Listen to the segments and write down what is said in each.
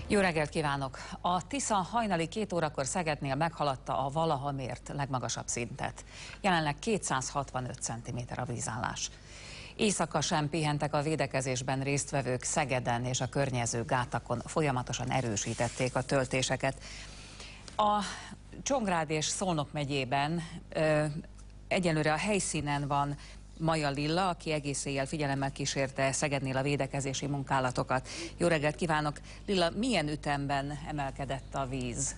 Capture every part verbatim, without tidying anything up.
Jó reggelt kívánok! A Tisza hajnali két órakor Szegednél meghaladta a valaha mért legmagasabb szintet. Jelenleg kétszázhatvanöt centiméter a vízállás. Éjszaka sem pihentek a védekezésben résztvevők. Szegeden és a környező gátakon folyamatosan erősítették a töltéseket. A Csongrád és Szolnok megyében ö, egyelőre a helyszínen van Maja Lilla, aki egész éjjel figyelemmel kísérte Szegednél a védekezési munkálatokat. Jó reggelt kívánok! Lilla, milyen ütemben emelkedett a víz?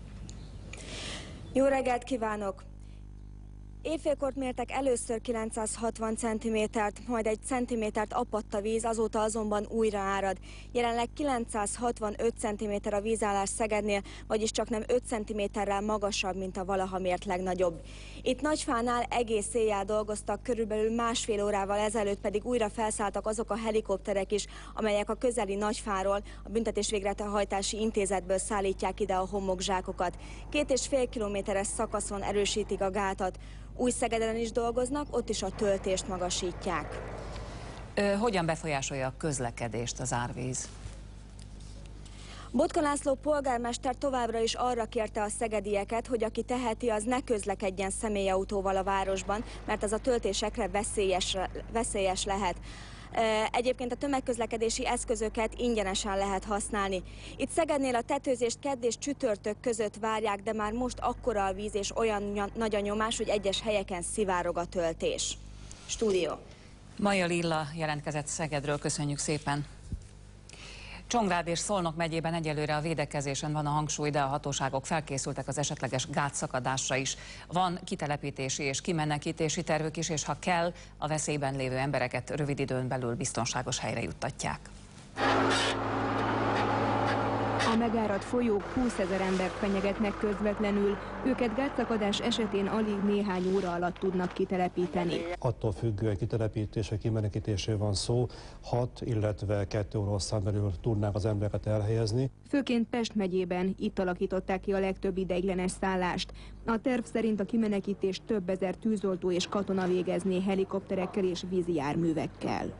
Jó reggelt kívánok! Éjfélkor mértek először kilencszázhatvan centimétert, majd egy centimétert apadt a víz, azóta azonban újra árad. Jelenleg kilencszázhatvanöt centiméter a vízállás Szegednél, vagyis csak nem öt centiméterrel magasabb, mint a valaha mért legnagyobb. Itt Nagyfánál egész éjjel dolgoztak, körülbelül másfél órával ezelőtt pedig újra felszálltak azok a helikopterek is, amelyek a közeli Nagyfáról, a büntetés végrehajtási intézetből szállítják ide a homokzsákokat. Két és fél kilométeres szakaszon erősítik a gátat. Új-Szegeden is dolgoznak, ott is a töltést magasítják. Ö, hogyan befolyásolja a közlekedést az árvíz? Botka László polgármester továbbra is arra kérte a szegedieket, hogy aki teheti, az ne közlekedjen személyautóval a városban, mert az a töltésekre veszélyes, veszélyes lehet. Egyébként a tömegközlekedési eszközöket ingyenesen lehet használni. Itt Szegednél a tetőzést kedd és csütörtök között várják, de már most akkora a víz és olyan nagy a nyomás, hogy egyes helyeken szivárog a töltés. Stúdió. Maja Lilla jelentkezett Szegedről, köszönjük szépen. Csongrád és Szolnok megyében egyelőre a védekezésen van a hangsúly, de a hatóságok felkészültek az esetleges gátszakadásra is. Van kitelepítési és kimenekítési tervük is, és ha kell, a veszélyben lévő embereket rövid időn belül biztonságos helyre juttatják. A megáradt folyók húszezer embert fenyegetnek közvetlenül, őket gátszakadás esetén alig néhány óra alatt tudnak kitelepíteni. Attól függően kitelepítése, kimenekítésről van szó, hat, illetve kettő óra hosszán belül tudnák az embereket elhelyezni. Főként Pest megyében, itt alakították ki a legtöbb ideiglenes szállást. A terv szerint a kimenekítést több ezer tűzoltó és katona végezné helikopterekkel és vízi járművekkel.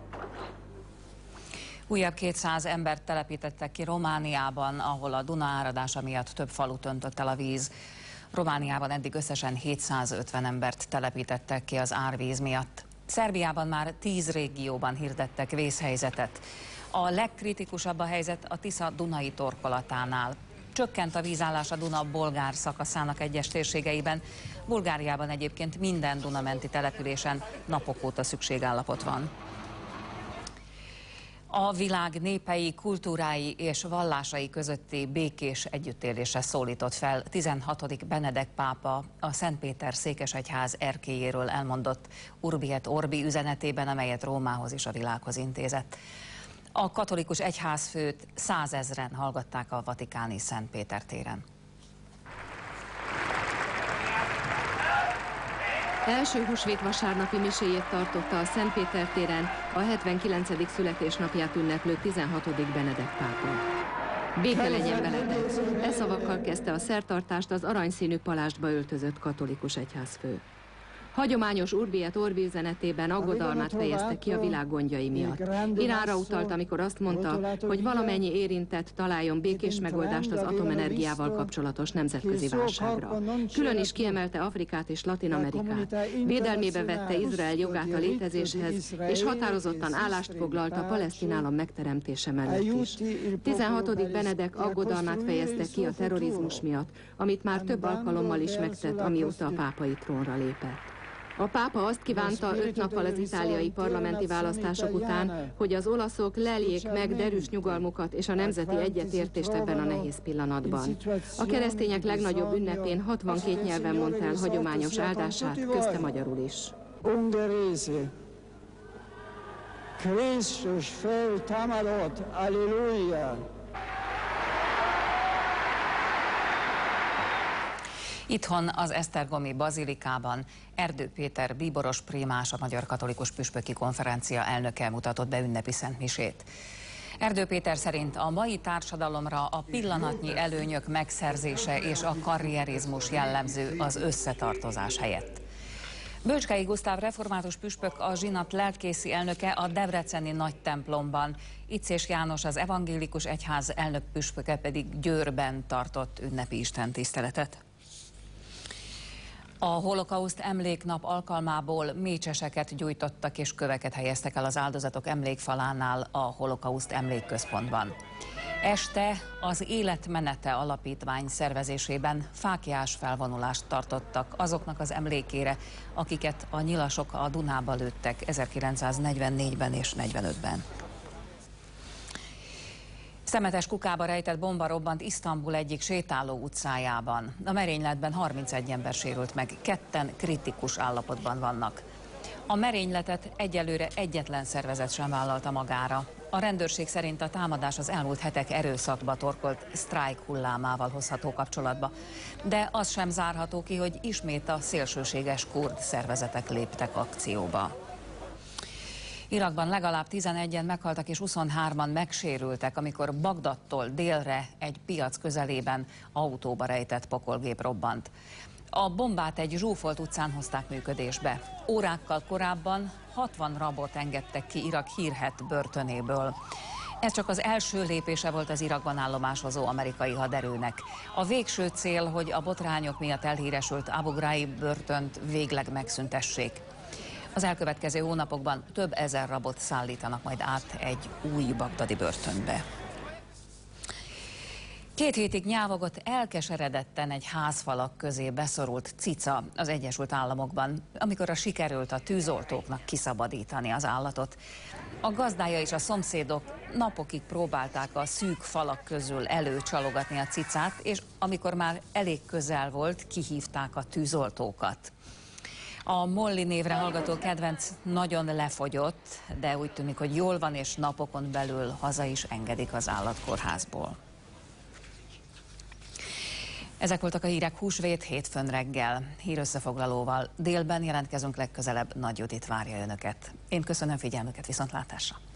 Újabb kétszáz embert telepítettek ki Romániában, ahol a Duna áradása miatt több falut öntött el a víz. Romániában eddig összesen hétszázötven embert telepítettek ki az árvíz miatt. Szerbiában már tíz régióban hirdettek vészhelyzetet. A legkritikusabb a helyzet a Tisza Dunai torkolatánál. Csökkent a vízállás a Duna bolgár szakaszának egyes térségeiben. Bulgáriában egyébként minden Dunamenti településen napok óta szükségállapot van. A világ népei, kultúrái és vallásai közötti békés együttélésre szólított fel tizenhatodik Benedek pápa a Szentpéter székesegyház erkélyéről elmondott Urbi et Orbi üzenetében, amelyet Rómához és a világhoz intézett. A katolikus egyházfőt százezren hallgatták a vatikáni Szentpéter téren. Első húsvét vasárnapi miséjét tartotta a Szentpéter téren a hetvenkilencedik születésnapját ünneplő tizenhatodik Benedek pápa. Béke legyen veletek! E szavakkal kezdte a szertartást az aranyszínű palástba öltözött katolikus egyházfő. Hagyományos Urbi et Orbi üzenetében aggodalmát fejezte ki a világ gondjai miatt. Iránra utalt, amikor azt mondta, hogy valamennyi érintett találjon békés megoldást az atomenergiával kapcsolatos nemzetközi válságra. Külön is kiemelte Afrikát és Latin-Amerikát. Védelmébe vette Izrael jogát a létezéshez, és határozottan állást foglalt a palesztin állam megteremtése mellett is. tizenhatodik Benedek aggodalmát fejezte ki a terrorizmus miatt, amit már több alkalommal is megtett, amióta a pápai trónra lépett. A pápa azt kívánta öt nappal az itáliai parlamenti választások után, hogy az olaszok leljék meg derűs nyugalmukat és a nemzeti egyetértést ebben a nehéz pillanatban. A keresztények legnagyobb ünnepén hatvankét nyelven mondta el hagyományos áldását, közte magyarul is. Krisztus föltámadott, alleluja! Itthon az Esztergomi bazilikában Erdő Péter bíboros prímás, a Magyar Katolikus Püspöki Konferencia elnöke mutatott be ünnepi szentmisét. Erdő Péter szerint a mai társadalomra a pillanatnyi előnyök megszerzése és a karrierizmus jellemző az összetartozás helyett. Bölcskei Gusztáv református püspök a zsinat lelkészi elnöke a debreceni nagy templomban. Icés János az evangélikus egyház elnök püspöke pedig Győrben tartott ünnepi istentiszteletet. A holokauszt emléknap alkalmából mécseseket gyújtottak és köveket helyeztek el az áldozatok emlékfalánál a holokauszt emlékközpontban. Este az Életmenete Alapítvány szervezésében fáklyás felvonulást tartottak azoknak az emlékére, akiket a nyilasok a Dunába lőttek ezerkilencszáznegyvennégyben és negyvenötben. Szemetes kukába rejtett bomba robbant Isztambul egyik sétáló utcájában. A merényletben harmincegy ember sérült meg, ketten kritikus állapotban vannak. A merényletet egyelőre egyetlen szervezet sem vállalta magára. A rendőrség szerint a támadás az elmúlt hetek erőszakba torkolt sztrájk hullámával hozható kapcsolatba, de az sem zárható ki, hogy ismét a szélsőséges kurd szervezetek léptek akcióba. Irakban legalább tizenegyen meghaltak és huszonhárman megsérültek, amikor Bagdadtól délre egy piac közelében autóba rejtett pokolgép robbant. A bombát egy zsúfolt utcán hozták működésbe. Órákkal korábban hatvan rabot engedtek ki Irak hírhedt börtönéből. Ez csak az első lépése volt az Irakban állomásozó amerikai haderőnek. A végső cél, hogy a botrányok miatt elhíresült Abu Ghraib börtönt végleg megszüntessék. Az elkövetkező hónapokban több ezer rabot szállítanak majd át egy új bagdadi börtönbe. Két hétig nyávogott elkeseredetten egy házfalak közé beszorult cica az Egyesült Államokban, amikor a sikerült a tűzoltóknak kiszabadítani az állatot. A gazdája és a szomszédok napokig próbálták a szűk falak közül előcsalogatni a cicát, és amikor már elég közel volt, kihívták a tűzoltókat. A Molly névre hallgató kedvenc nagyon lefogyott, de úgy tűnik, hogy jól van, és napokon belül haza is engedik az állatkórházból. Ezek voltak a hírek húsvét hétfőn reggel. Hírösszefoglalóval délben jelentkezünk legközelebb, Nagy Judit várja önöket. Én köszönöm figyelmüket, viszontlátásra!